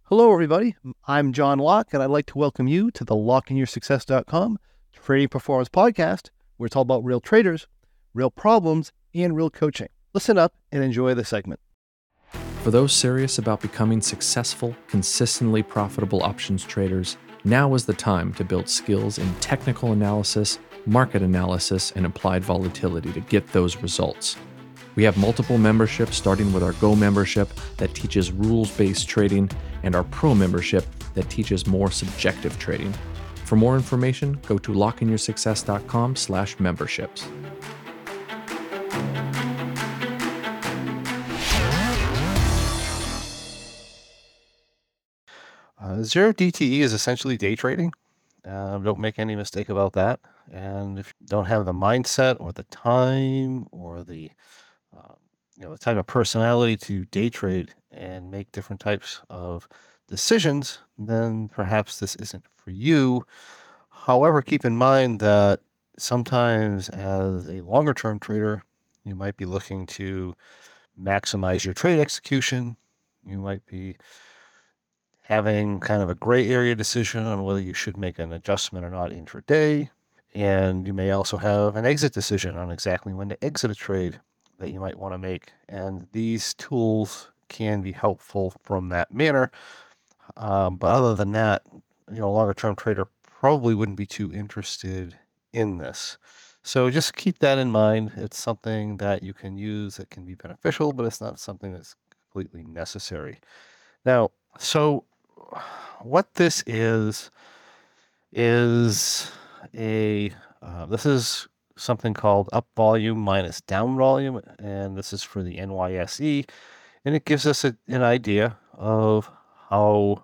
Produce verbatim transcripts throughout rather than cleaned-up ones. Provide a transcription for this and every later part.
Hello, everybody. I'm John Locke, and I'd like to welcome you to the lock in your success dot com Trading Performance Podcast, where it's all about real traders, real problems, and real coaching. Listen up and enjoy the segment. For those serious about becoming successful, consistently profitable options traders, now is the time to build skills in technical analysis, market analysis, and applied volatility to get those results. We have multiple memberships, starting with our Go membership that teaches rules-based trading and our Pro membership that teaches more subjective trading. For more information, go to lock in your success dot com slash memberships. Uh, zero D T E is essentially day trading. Uh, don't make any mistake about that. And if you don't have the mindset or the time or the uh, you know the type of personality to day trade and make different types of decisions, then perhaps this isn't for you. However, keep in mind that sometimes as a longer term trader, you might be looking to maximize your trade execution. You might be having kind of a gray area decision on whether you should make an adjustment or not intraday. And you may also have an exit decision on exactly when to exit a trade that you might want to make. And these tools can be helpful from that manner. Um, but other than that, you know, a longer term trader probably wouldn't be too interested in this. So just keep that in mind. It's something that you can use that can be beneficial, but it's not something that's completely necessary. Now, so what this is, is a, uh, this is something called up volume minus down volume, and this is for the N Y S E, and it gives us a, an idea of how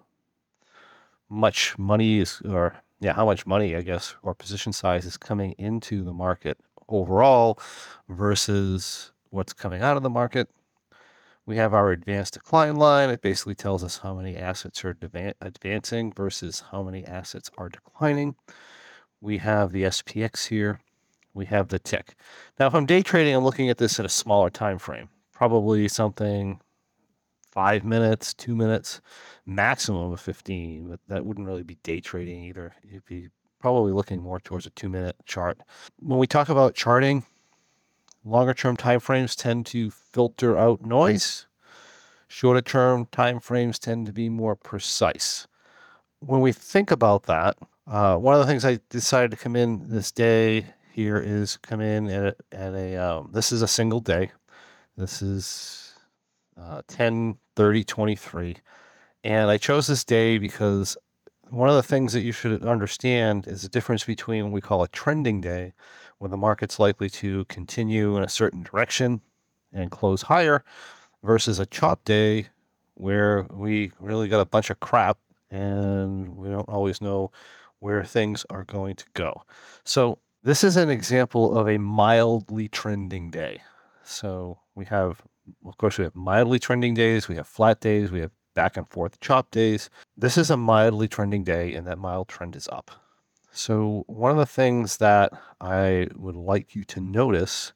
much money is, or yeah, how much money, I guess, or position size is coming into the market overall versus what's coming out of the market. We have our advanced decline line. It basically tells us how many assets are advan- advancing versus how many assets are declining. We have the S P X here. We have the tick. Now, if I'm day trading, I'm looking at this at a smaller time frame, probably something five minutes, two minutes, maximum of fifteen, but that wouldn't really be day trading either. You'd be probably looking more towards a two-minute chart. When we talk about charting, longer term time frames tend to filter out noise. Shorter term time frames tend to be more precise. When we think about that, uh, one of the things I decided to come in this day here is come in at a, at a um, this is a single day. This is uh, ten thirty twenty-three. And I chose this day because one of the things that you should understand is the difference between what we call a trending day, when the market's likely to continue in a certain direction and close higher, versus a chop day where we really got a bunch of crap and we don't always know where things are going to go. So this is an example of a mildly trending day. So we have, of course, we have mildly trending days, we have flat days, we have back and forth chop days. This is a mildly trending day, and that mild trend is up. So one of the things that I would like you to notice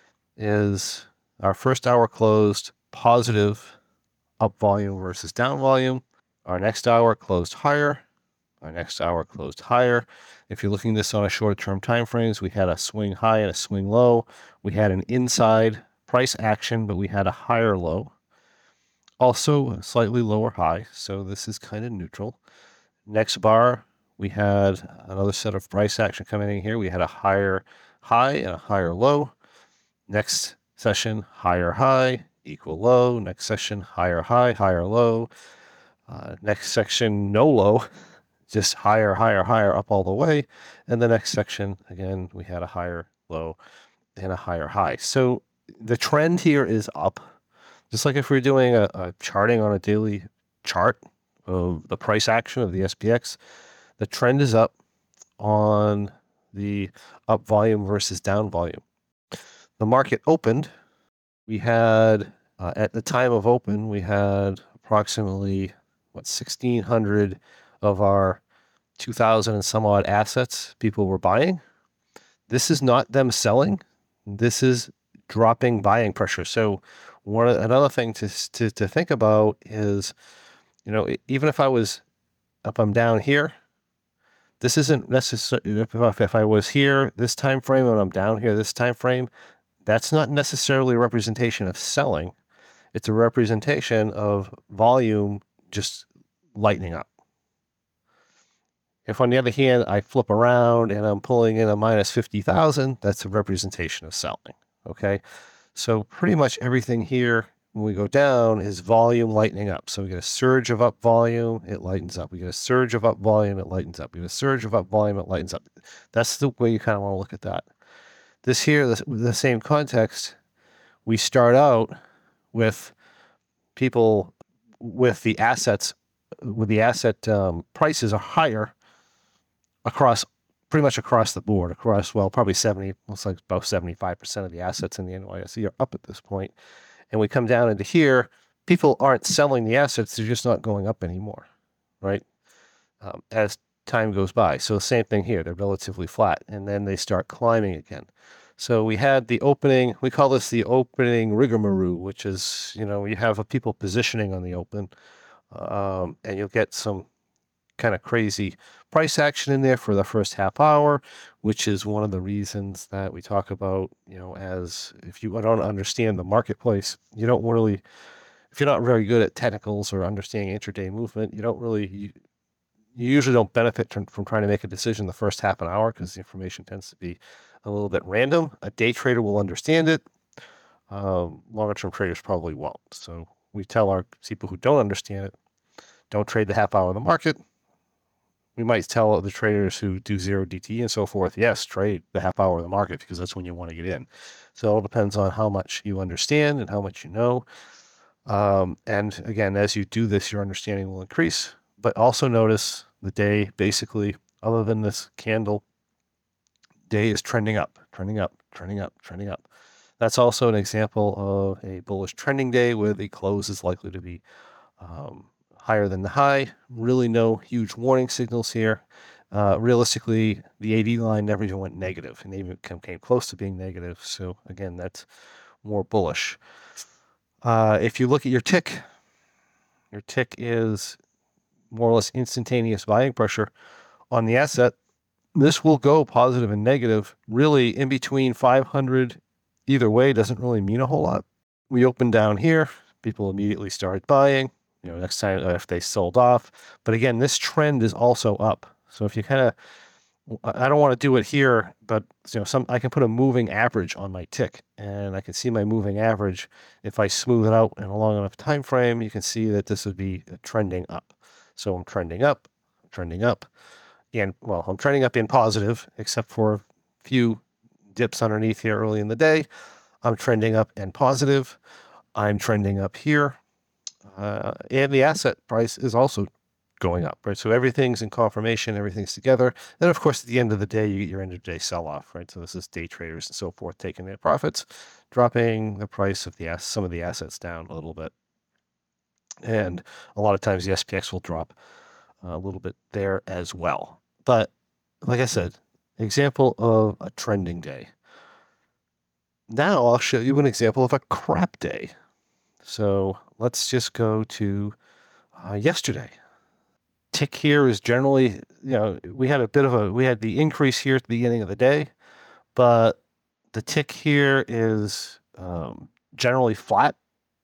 is our first hour closed positive up volume versus down volume. Our next hour closed higher. Our next hour closed higher. If you're looking at this on a shorter term time frames, we had a swing high and a swing low. We had an inside price action, but we had a higher low. Also a slightly lower high, so this is kind of neutral. Next bar, we had another set of price action coming in here. We had a higher high and a higher low. Next session, higher high, equal low. Next session, higher high, higher low. Uh, next section, no low, just higher, higher, higher, up all the way. And the next section, again, we had a higher low and a higher high. So the trend here is up. Just like if we're doing a, a charting on a daily chart of the price action of the S P X, the trend is up on the up volume versus down volume. The market opened. We had, uh, at the time of open, we had approximately, what, sixteen hundred of our two thousand and some odd assets people were buying. This is not them selling. This is dropping buying pressure. So one another thing to, to to think about is You know, e- even if I was up, I'm down here. This isn't necessarily, if, if I was here this time frame and I'm down here this time frame, that's not necessarily a representation of selling. It's a representation of volume just lightening up. If on the other hand, I flip around and I'm pulling in a minus fifty thousand, that's a representation of selling. Okay. So pretty much everything here, when we go down, is volume lightening up. So we get a surge of up volume, it lightens up. We get a surge of up volume, it lightens up. We get a surge of up volume, it lightens up. That's the way you kind of want to look at that. This here, the, the same context, we start out with people with the assets, with the asset um, prices are higher across, pretty much across the board, across, well, probably seventy, looks like about seventy-five percent of the assets in the N Y S E are up at this point. And we come down into here, people aren't selling the assets, they're just not going up anymore, right? Um, as time goes by. So the same thing here, they're relatively flat, and then they start climbing again. So we had the opening, we call this the opening rigmarole, which is, you know, you have a people positioning on the open, um, and you'll get some kind of crazy price action in there for the first half hour, which is one of the reasons that we talk about, you know, as if you don't understand the marketplace, you don't really, if you're not very good at technicals or understanding intraday movement, you don't really, you, you usually don't benefit from, from trying to make a decision the first half an hour because the information tends to be a little bit random. A day trader will understand it. Um, longer term traders probably won't. So we tell our people who don't understand it, don't trade the half hour of the market. We might tell the traders who do zero D T E and so forth, yes, trade the half hour of the market because that's when you want to get in. So it all depends on how much you understand and how much you know. Um, and again, as you do this, your understanding will increase. But also notice the day, basically, other than this candle, day is trending up, trending up, trending up, trending up. That's also an example of a bullish trending day where the close is likely to be um, higher than the high. Really no huge warning signals here. Uh, realistically, the A D line never even went negative and even came close to being negative. So again, that's more bullish. Uh, if you look at your tick, your tick is more or less instantaneous buying pressure on the asset. This will go positive and negative. Really, in between five hundred, either way, doesn't really mean a whole lot. We opened down here. People immediately started buying. You know, next time if they sold off. But again, this trend is also up. So if you kind of, I don't want to do it here, but you know, some I can put a moving average on my tick, and I can see my moving average. If I smooth it out in a long enough time frame, you can see that this would be trending up. So I'm trending up, trending up, and well, I'm trending up in positive, except for a few dips underneath here early in the day. I'm trending up and positive. I'm trending up here. Uh, and the asset price is also going up, right? So everything's in confirmation, everything's together. Then, of course, at the end of the day, you get your end of day sell-off, right? So this is day traders and so forth taking their profits, dropping the price of the ass- some of the assets down a little bit. And a lot of times the S P X will drop a little bit there as well. But like I said, example of a trending day. Now I'll show you an example of a crap day. So let's just go to uh, yesterday. Tick here is generally, you know, we had a bit of a, we had the increase here at the beginning of the day, but the tick here is um, generally flat.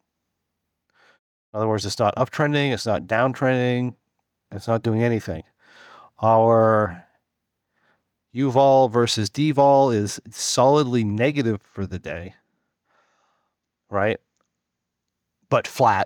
In other words, it's not uptrending, it's not downtrending, it's not doing anything. Our U vol versus D vol is solidly negative for the day, right? But flat.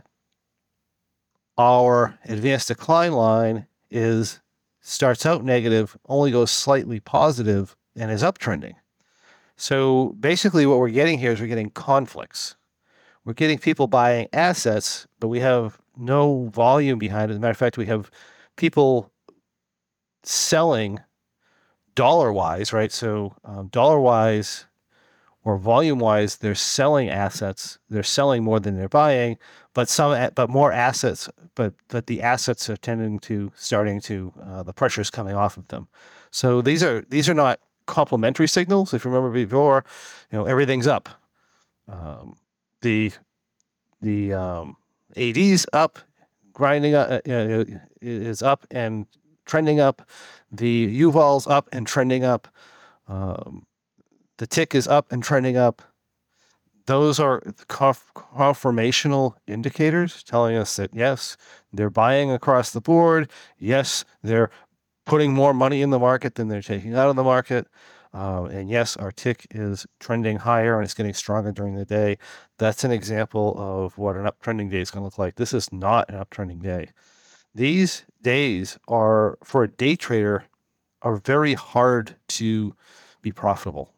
Our advanced decline line is starts out negative, only goes slightly positive, and is uptrending. So basically what we're getting here is we're getting conflicts. We're getting people buying assets, but we have no volume behind it. As a matter of fact, we have people selling dollar-wise, right? So um, dollar-wise or volume-wise, they're selling assets. They're selling more than they're buying, but some, but more assets. But but the assets are tending to starting to uh, the pressure is coming off of them. So these are these are not complementary signals. If you remember before, you know everything's up. Um, the the um, A D's up, grinding up, uh, uh, is up and trending up. The U vol's up and trending up. Um, the tick is up and trending up. Those are conf- confirmational indicators telling us that, yes, they're buying across the board. Yes, they're putting more money in the market than they're taking out of the market. Um, and yes, our tick is trending higher and it's getting stronger during the day. That's an example of what an uptrending day is going to look like. This is not an uptrending day. These days are, for a day trader, are very hard to be profitable.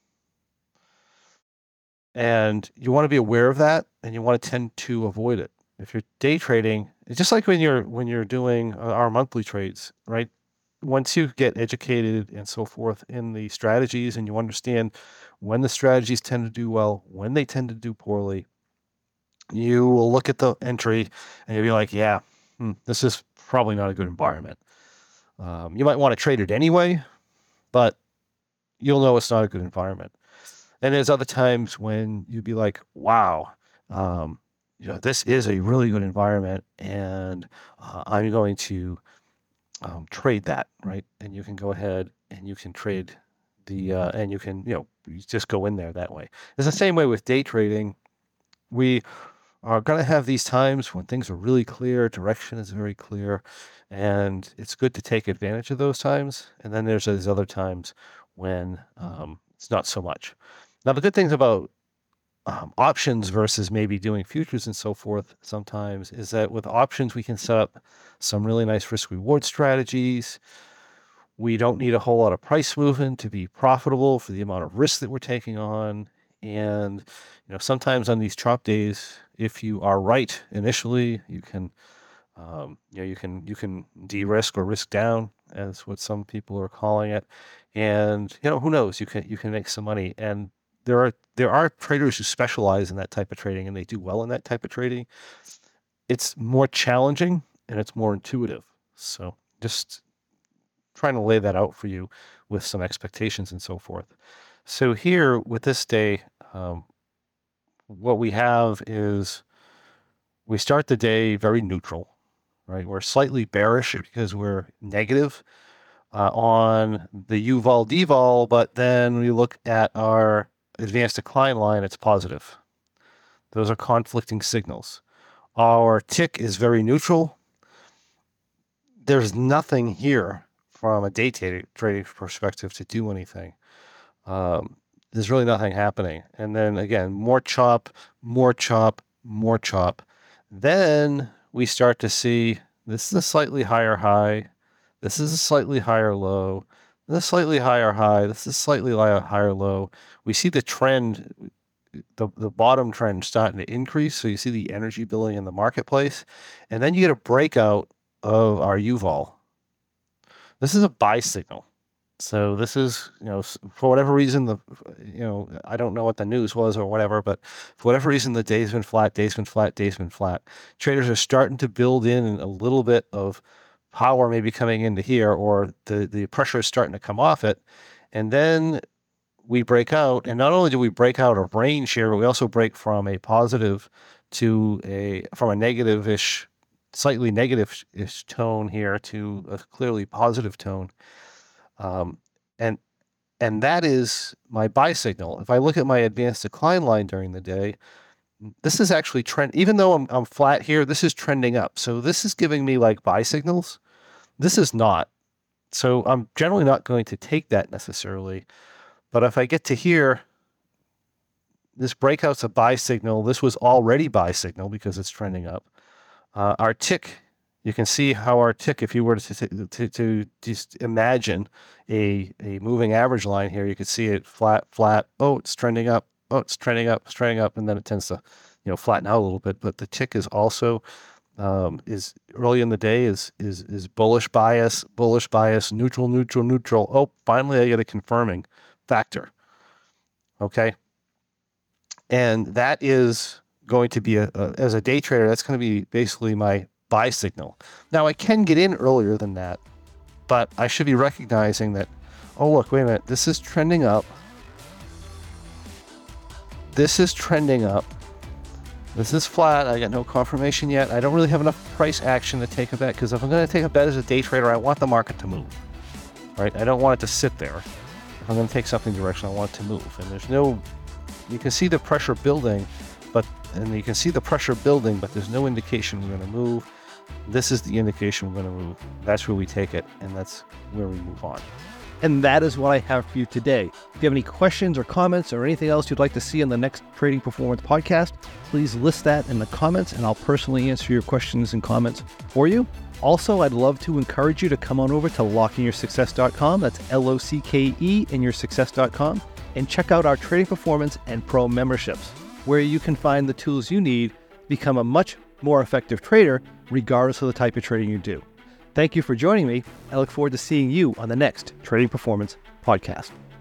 And you want to be aware of that, and you want to tend to avoid it. If you're day trading, it's just like when you're when you're doing our monthly trades, right? Once you get educated and so forth in the strategies, and you understand when the strategies tend to do well, when they tend to do poorly, you will look at the entry and you'll be like, yeah, hmm, this is probably not a good environment. Um, you might want to trade it anyway, but you'll know it's not a good environment. And there's other times when you'd be like, wow, um, you know, this is a really good environment, and uh, I'm going to um, trade that, right? And you can go ahead and you can trade the, uh, and you can, you know, you just go in there that way. It's the same way with day trading. We are going to have these times when things are really clear, direction is very clear, and it's good to take advantage of those times. And then there's those other times when um, it's not so much. Now, the good things about um, options versus maybe doing futures and so forth sometimes is that with options, we can set up some really nice risk reward strategies. We don't need a whole lot of price movement to be profitable for the amount of risk that we're taking on. And, you know, sometimes on these chop days, if you are right initially, you can, um, you know, you can, you can de-risk or risk down, as what some people are calling it. And, you know, who knows, you can, you can make some money. And there are, there are traders who specialize in that type of trading, and they do well in that type of trading. It's more challenging and it's more intuitive. So just trying to lay that out for you with some expectations and so forth. So here with this day, um, what we have is we start the day very neutral, right? We're slightly bearish because we're negative uh, on the U vol D vol, but then we look at our advanced decline line, it's positive. Those are conflicting signals. Our tick is very neutral. There's nothing here from a day trading perspective to do anything. Um, there's really nothing happening. And then again, more chop, more chop, more chop. Then we start to see this is a slightly higher high. This is a slightly higher low. This is a slightly higher high. This is slightly higher low. We see the trend, the, the bottom trend starting to increase. So you see the energy building in the marketplace. And then you get a breakout of our U vol. This is a buy signal. So this is, you know, for whatever reason, the, you know, I don't know what the news was or whatever, but for whatever reason, the day's been flat, day's been flat, day's been flat. Traders are starting to build in a little bit of power maybe coming into here, or the, the pressure is starting to come off it. And then we break out, and not only do we break out of range here, but we also break from a positive to a, from a negative-ish, slightly negative-ish tone here to a clearly positive tone. Um, and, and that is my buy signal. If I look at my advanced decline line during the day, this is actually trend, even though I'm, I'm flat here, this is trending up. So this is giving me like buy signals. This is not. So I'm generally not going to take that necessarily. But if I get to here, this breakout's a buy signal. This was already buy signal because it's trending up. Uh, our tick, you can see how our tick, if you were to, to, to just imagine a, a moving average line here, you could see it flat, flat. Oh, it's trending up. Oh, it's trending up, it's trending up. And then it tends to, you know, flatten out a little bit. But the tick is also, um, is early in the day is, is, is bullish bias, bullish bias, neutral, neutral, neutral. Oh, finally I get a confirming factor. Okay. And that is going to be, a, a as a day trader, that's going to be basically my buy signal. Now I can get in earlier than that, but I should be recognizing that, oh, look, wait a minute, this is trending up. This is trending up. This is flat. I got no confirmation yet. I don't really have enough price action to take a bet, because if I'm going to take a bet as a day trader, I want the market to move, right? I don't want it to sit there. If I'm going to take something direction, I want it to move. And there's no, you can see the pressure building, but, and you can see the pressure building, but there's no indication we're going to move. This is the indication we're going to move. That's where we take it, and that's where we move on. And that is what I have for you today. If you have any questions or comments or anything else you'd like to see on the next Trading Performance podcast, please list that in the comments and I'll personally answer your questions and comments for you. Also, I'd love to encourage you to come on over to lock in your success dot com. That's L O C K E in your success dot com, and check out our Trading Performance and Pro memberships, where you can find the tools you need to become a much more effective trader, regardless of the type of trading you do. Thank you for joining me. I look forward to seeing you on the next Trading Performance podcast.